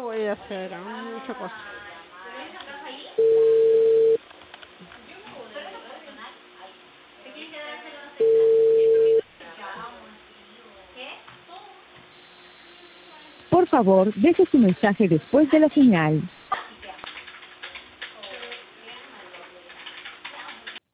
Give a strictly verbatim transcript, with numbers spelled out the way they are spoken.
voy a hacer? Muchas cosas. Por favor, deje su mensaje después de la señal.